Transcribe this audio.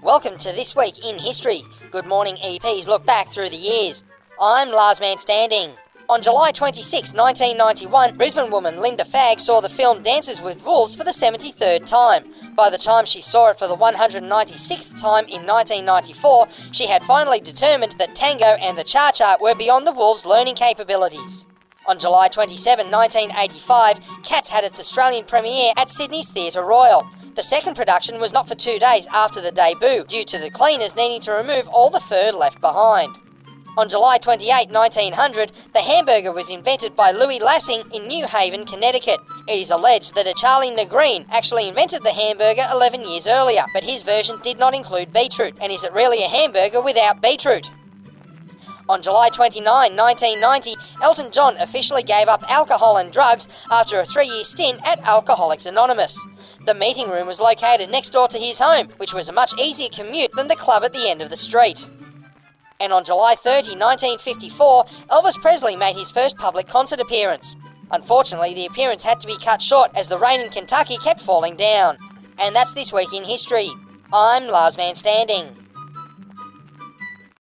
Welcome to This Week in History. Good Morning EPs look back through the years. I'm Lars Man Standing. On July 26, 1991, Brisbane woman Linda Fagg saw the film Dances with Wolves for the 73rd time. By the time she saw it for the 196th time in 1994, she had finally determined that tango and the cha-cha were beyond the Wolves' learning capabilities. On July 27, 1985, Cats had its Australian premiere at Sydney's Theatre Royal. The second production was not for 2 days after the debut, due to the cleaners needing to remove all the fur left behind. On July 28, 1900, the hamburger was invented by Louis Lassing in New Haven, Connecticut. It is alleged that a Charlie Negreen actually invented the hamburger 11 years earlier, but his version did not include beetroot. And is it really a hamburger without beetroot? On July 29, 1990, Elton John officially gave up alcohol and drugs after a 3-year stint at Alcoholics Anonymous. The meeting room was located next door to his home, which was a much easier commute than the club at the end of the street. And on July 30, 1954, Elvis Presley made his first public concert appearance. Unfortunately, the appearance had to be cut short as the rain in Kentucky kept falling down. And that's This Week in History. I'm Lars Man Standing.